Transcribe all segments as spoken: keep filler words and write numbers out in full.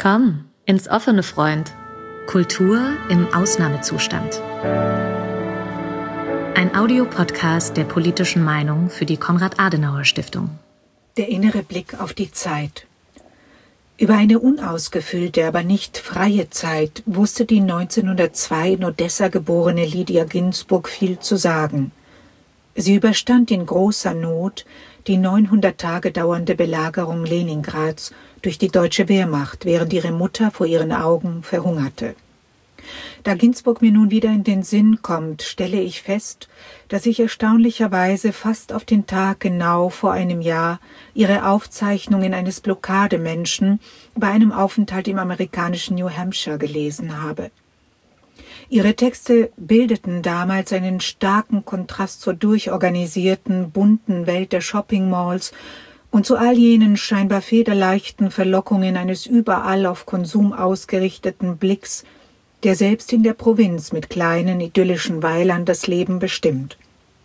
Willkommen ins offene Freund. Kultur im Ausnahmezustand. Ein Audiopodcast der politischen Meinung für die Konrad-Adenauer-Stiftung. Der innere Blick auf die Zeit. Über eine unausgefüllte, aber nicht freie Zeit wusste die neunzehnhundertzwei in Odessa geborene Lydia Ginsburg viel zu sagen. Sie überstand in großer Not die neunhundert Tage dauernde Belagerung Leningrads durch die deutsche Wehrmacht, während ihre Mutter vor ihren Augen verhungerte. Da Ginsburg mir nun wieder in den Sinn kommt, stelle ich fest, dass ich erstaunlicherweise fast auf den Tag genau vor einem Jahr ihre Aufzeichnungen eines Blockademenschen bei einem Aufenthalt im amerikanischen New Hampshire gelesen habe. Ihre Texte bildeten damals einen starken Kontrast zur durchorganisierten, bunten Welt der Shopping-Malls und zu all jenen scheinbar federleichten Verlockungen eines überall auf Konsum ausgerichteten Blicks, der selbst in der Provinz mit kleinen, idyllischen Weilern das Leben bestimmt.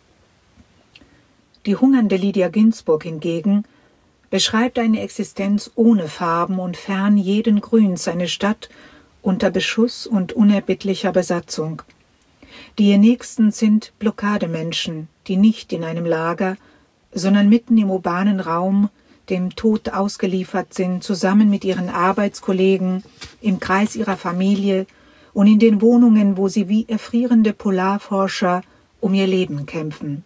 Die hungernde Lydia Ginsburg hingegen beschreibt eine Existenz ohne Farben und fern jeden Grüns, eine Stadt unter Beschuss und unerbittlicher Besatzung. Die ihr Nächsten sind Blockademenschen, die nicht in einem Lager, sondern mitten im urbanen Raum dem Tod ausgeliefert sind, zusammen mit ihren Arbeitskollegen, im Kreis ihrer Familie und in den Wohnungen, wo sie wie erfrierende Polarforscher um ihr Leben kämpfen.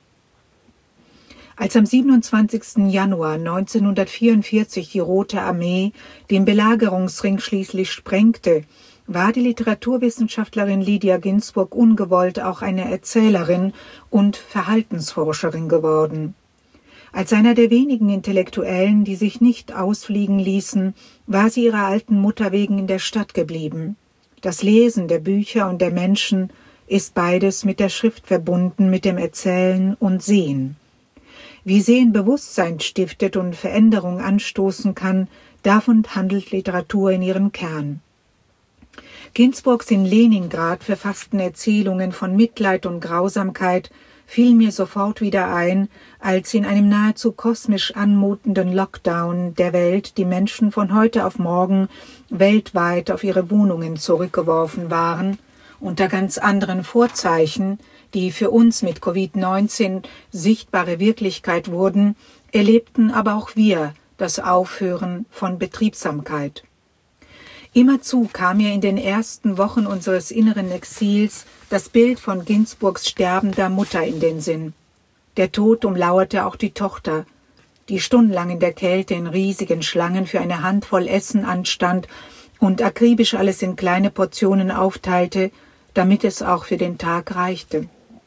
Als am siebenundzwanzigsten Januar neunzehnhundertvierundvierzig die Rote Armee den Belagerungsring schließlich sprengte, war die Literaturwissenschaftlerin Lydia Ginsburg ungewollt auch eine Erzählerin und Verhaltensforscherin geworden. Als einer der wenigen Intellektuellen, die sich nicht ausfliegen ließen, war sie ihrer alten Mutter wegen in der Stadt geblieben. Das Lesen der Bücher und der Menschen ist beides mit der Schrift verbunden, mit dem Erzählen und Sehen. Wie Sehen Bewusstsein stiftet und Veränderung anstoßen kann, davon handelt Literatur in ihrem Kern. Ginsburgs in Leningrad verfassten Erzählungen von Mitleid und Grausamkeit fielen mir sofort wieder ein, als in einem nahezu kosmisch anmutenden Lockdown der Welt die Menschen von heute auf morgen weltweit auf ihre Wohnungen zurückgeworfen waren, unter ganz anderen Vorzeichen, die für uns mit Covid neunzehn sichtbare Wirklichkeit wurden, erlebten aber auch wir das Aufhören von Betriebsamkeit. Immerzu kam mir in den ersten Wochen unseres inneren Exils das Bild von Ginsburgs sterbender Mutter in den Sinn. Der Tod umlauerte auch die Tochter, die stundenlang in der Kälte in riesigen Schlangen für eine Handvoll Essen anstand und akribisch alles in kleine Portionen aufteilte, damit es auch für den Tag reichte.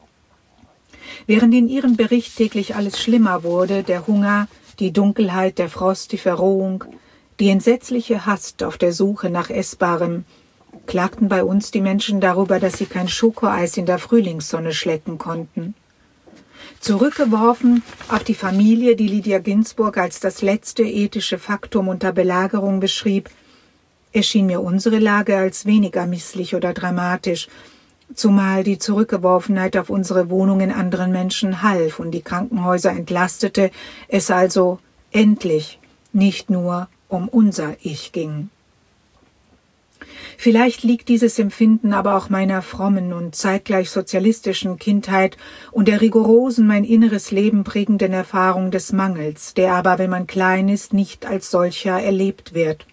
Während in ihrem Bericht täglich alles schlimmer wurde, der Hunger, die Dunkelheit, der Frost, die Verrohung, die entsetzliche Hast auf der Suche nach Essbarem, klagten bei uns die Menschen darüber, dass sie kein Schokoeis in der Frühlingssonne schlecken konnten. Zurückgeworfen auf die Familie, die Lydia Ginsburg als das letzte ethische Faktum unter Belagerung beschrieb, erschien mir unsere Lage als weniger misslich oder dramatisch, zumal die Zurückgeworfenheit auf unsere Wohnungen anderen Menschen half und die Krankenhäuser entlastete, es also endlich nicht nur um unser Ich ging. Vielleicht liegt dieses Empfinden aber auch meiner frommen und zeitgleich sozialistischen Kindheit und der rigorosen, mein inneres Leben prägenden Erfahrung des Mangels, der aber, wenn man klein ist, nicht als solcher erlebt wird.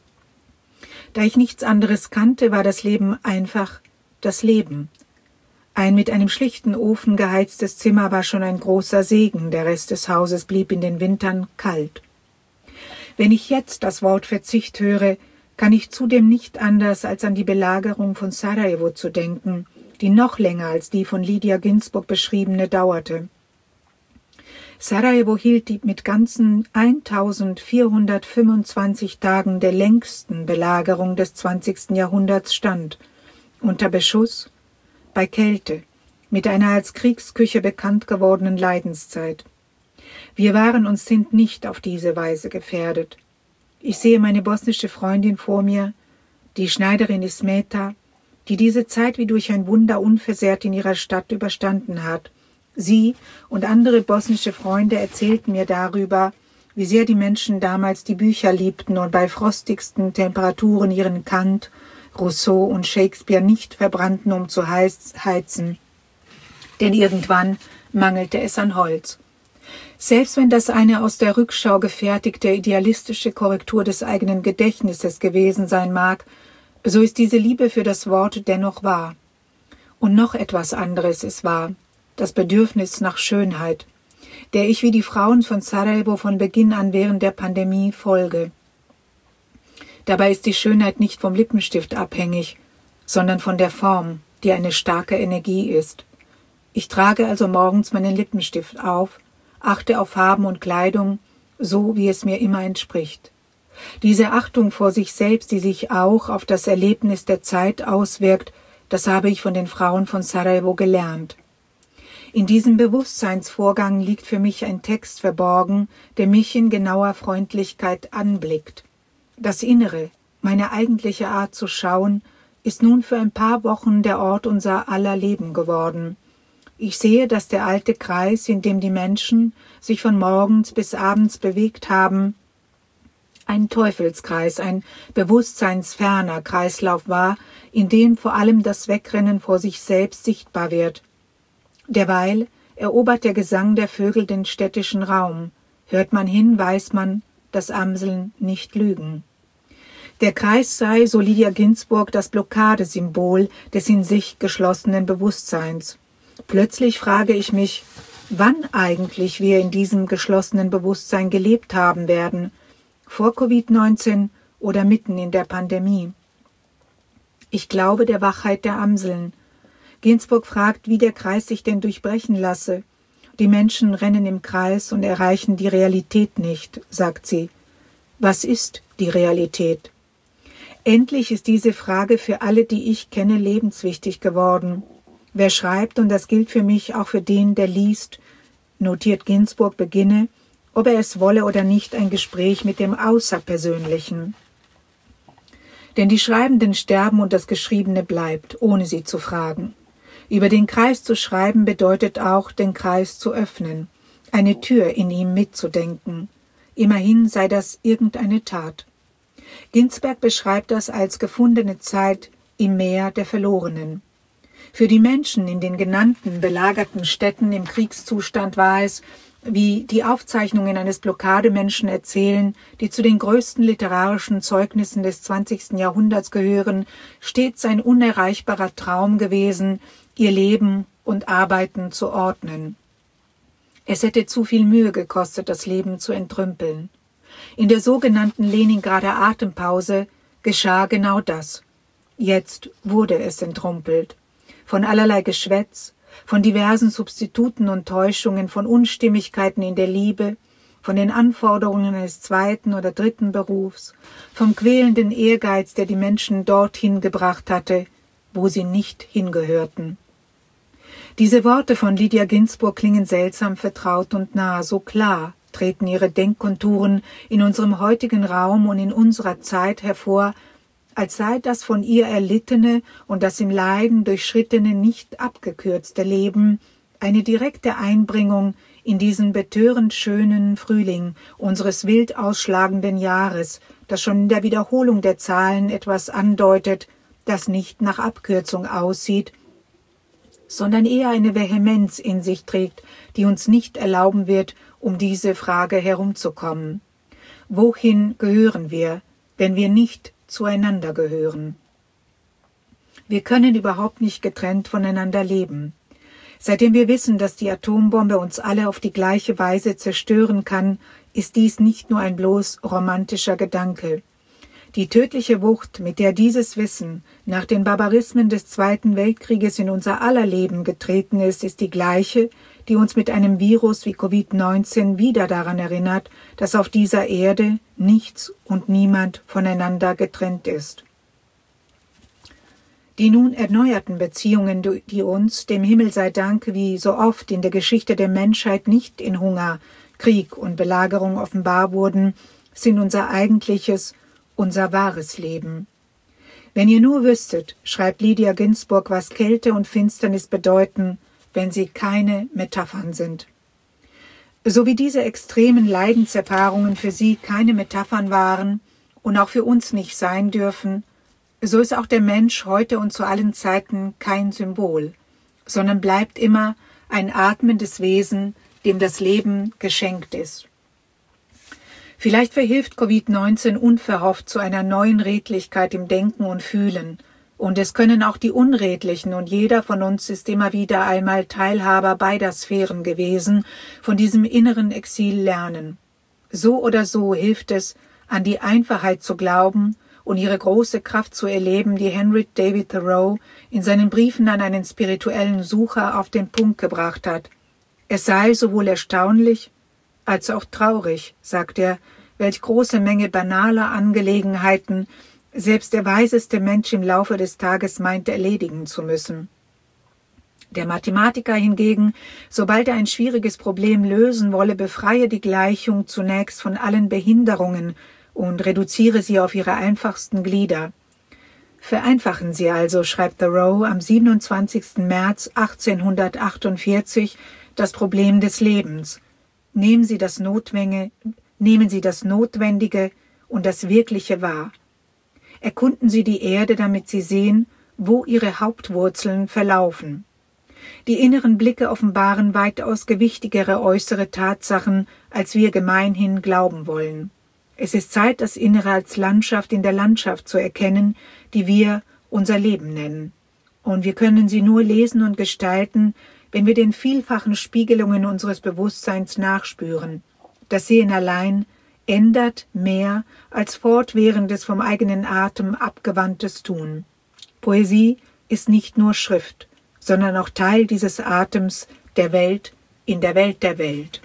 Da ich nichts anderes kannte, war das Leben einfach das Leben. Ein mit einem schlichten Ofen geheiztes Zimmer war schon ein großer Segen, der Rest des Hauses blieb in den Wintern kalt. Wenn ich jetzt das Wort Verzicht höre, kann ich zudem nicht anders, als an die Belagerung von Sarajevo zu denken, die noch länger als die von Lydia Ginsburg beschriebene dauerte. Sarajevo hielt die mit ganzen eintausendvierhundertfünfundzwanzig Tagen der längsten Belagerung des zwanzigsten Jahrhunderts stand, unter Beschuss, bei Kälte, mit einer als Kriegsküche bekannt gewordenen Leidenszeit. Wir waren und sind nicht auf diese Weise gefährdet. Ich sehe meine bosnische Freundin vor mir, die Schneiderin Ismeta, die diese Zeit wie durch ein Wunder unversehrt in ihrer Stadt überstanden hat. Sie und andere bosnische Freunde erzählten mir darüber, wie sehr die Menschen damals die Bücher liebten und bei frostigsten Temperaturen ihren Kant, Rousseau und Shakespeare nicht verbrannten, um zu heizen. Denn irgendwann mangelte es an Holz. Selbst wenn das eine aus der Rückschau gefertigte idealistische Korrektur des eigenen Gedächtnisses gewesen sein mag, so ist diese Liebe für das Wort dennoch wahr. Und noch etwas anderes ist wahr, das Bedürfnis nach Schönheit, der ich wie die Frauen von Sarajevo von Beginn an während der Pandemie folge. Dabei ist die Schönheit nicht vom Lippenstift abhängig, sondern von der Form, die eine starke Energie ist. Ich trage also morgens meinen Lippenstift auf, achte auf Farben und Kleidung, so wie es mir immer entspricht. Diese Achtung vor sich selbst, die sich auch auf das Erlebnis der Zeit auswirkt, das habe ich von den Frauen von Sarajevo gelernt. In diesem Bewusstseinsvorgang liegt für mich ein Text verborgen, der mich in genauer Freundlichkeit anblickt. Das Innere, meine eigentliche Art zu schauen, ist nun für ein paar Wochen der Ort unser aller Leben geworden. Ich sehe, dass der alte Kreis, in dem die Menschen sich von morgens bis abends bewegt haben, ein Teufelskreis, ein bewusstseinsferner Kreislauf war, in dem vor allem das Wegrennen vor sich selbst sichtbar wird. Derweil erobert der Gesang der Vögel den städtischen Raum. Hört man hin, weiß man, dass Amseln nicht lügen. Der Kreis sei, so Lydia Ginsburg, das Blockadesymbol des in sich geschlossenen Bewusstseins. Plötzlich frage ich mich, wann eigentlich wir in diesem geschlossenen Bewusstsein gelebt haben werden, vor Covid neunzehn oder mitten in der Pandemie. Ich glaube der Wachheit der Amseln. Ginsburg fragt, wie der Kreis sich denn durchbrechen lasse. Die Menschen rennen im Kreis und erreichen die Realität nicht, sagt sie. Was ist die Realität? Endlich ist diese Frage für alle, die ich kenne, lebenswichtig geworden. Wer schreibt, und das gilt für mich auch für den, der liest, notiert Ginsburg, beginne, ob er es wolle oder nicht, ein Gespräch mit dem Außerpersönlichen. Denn die Schreibenden sterben und das Geschriebene bleibt, ohne sie zu fragen. Über den Kreis zu schreiben bedeutet auch, den Kreis zu öffnen, eine Tür in ihm mitzudenken. Immerhin sei das irgendeine Tat. Ginsberg beschreibt das als gefundene Zeit im Meer der Verlorenen. Für die Menschen in den genannten belagerten Städten im Kriegszustand war es, wie die Aufzeichnungen eines Blockademenschen erzählen, die zu den größten literarischen Zeugnissen des zwanzigsten Jahrhunderts gehören, stets ein unerreichbarer Traum gewesen, ihr Leben und Arbeiten zu ordnen. Es hätte zu viel Mühe gekostet, das Leben zu entrümpeln. In der sogenannten Leningrader Atempause geschah genau das. Jetzt wurde es entrumpelt. Von allerlei Geschwätz, von diversen Substituten und Täuschungen, von Unstimmigkeiten in der Liebe, von den Anforderungen eines zweiten oder dritten Berufs, vom quälenden Ehrgeiz, der die Menschen dorthin gebracht hatte, wo sie nicht hingehörten. Diese Worte von Lydia Ginsburg klingen seltsam vertraut und nah, so klar treten ihre Denkkonturen in unserem heutigen Raum und in unserer Zeit hervor, als sei das von ihr erlittene und das im Leiden durchschrittene nicht abgekürzte Leben eine direkte Einbringung in diesen betörend schönen Frühling unseres wild ausschlagenden Jahres, das schon in der Wiederholung der Zahlen etwas andeutet, das nicht nach Abkürzung aussieht, sondern eher eine Vehemenz in sich trägt, die uns nicht erlauben wird, um diese Frage herumzukommen. Wohin gehören wir, wenn wir nicht zueinander gehören? Wir können überhaupt nicht getrennt voneinander leben. Seitdem wir wissen, dass die Atombombe uns alle auf die gleiche Weise zerstören kann, ist dies nicht nur ein bloß romantischer Gedanke. Die tödliche Wucht, mit der dieses Wissen nach den Barbarismen des Zweiten Weltkrieges in unser aller Leben getreten ist, ist die gleiche, die uns mit einem Virus wie Covid neunzehn wieder daran erinnert, dass auf dieser Erde nichts und niemand voneinander getrennt ist. Die nun erneuerten Beziehungen, die uns, dem Himmel sei Dank, wie so oft in der Geschichte der Menschheit nicht in Hunger, Krieg und Belagerung offenbar wurden, sind unser eigentliches, unser wahres Leben. Wenn ihr nur wüsstet, schreibt Lydia Ginsburg, was Kälte und Finsternis bedeuten, wenn sie keine Metaphern sind. So wie diese extremen Leidenserfahrungen für sie keine Metaphern waren und auch für uns nicht sein dürfen, so ist auch der Mensch heute und zu allen Zeiten kein Symbol, sondern bleibt immer ein atmendes Wesen, dem das Leben geschenkt ist. Vielleicht verhilft Covid neunzehn unverhofft zu einer neuen Redlichkeit im Denken und Fühlen, und es können auch die Unredlichen, und jeder von uns ist immer wieder einmal Teilhaber beider Sphären gewesen, von diesem inneren Exil lernen. So oder so hilft es, an die Einfachheit zu glauben und ihre große Kraft zu erleben, die Henry David Thoreau in seinen Briefen an einen spirituellen Sucher auf den Punkt gebracht hat. Es sei sowohl erstaunlich als auch traurig, sagt er, welch große Menge banaler Angelegenheiten selbst der weiseste Mensch im Laufe des Tages meint erledigen zu müssen. Der Mathematiker hingegen, sobald er ein schwieriges Problem lösen wolle, befreie die Gleichung zunächst von allen Behinderungen und reduziere sie auf ihre einfachsten Glieder. Vereinfachen Sie also, schreibt Thoreau am siebenundzwanzigsten März achtzehnhundertachtundvierzig, das Problem des Lebens. Nehmen Sie das Notwendige, nehmen Sie das Notwendige und das Wirkliche wahr. Erkunden Sie die Erde, damit Sie sehen, wo ihre Hauptwurzeln verlaufen. Die inneren Blicke offenbaren weitaus gewichtigere äußere Tatsachen, als wir gemeinhin glauben wollen. Es ist Zeit, das Innere als Landschaft in der Landschaft zu erkennen, die wir unser Leben nennen. Und wir können sie nur lesen und gestalten, wenn wir den vielfachen Spiegelungen unseres Bewusstseins nachspüren. Das Sehen allein ändert mehr als fortwährendes vom eigenen Atem abgewandtes Tun. Poesie ist nicht nur Schrift, sondern auch Teil dieses Atems der Welt in der Welt der Welt.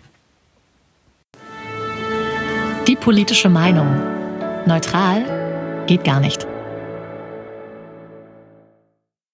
Die politische Meinung. Neutral geht gar nicht.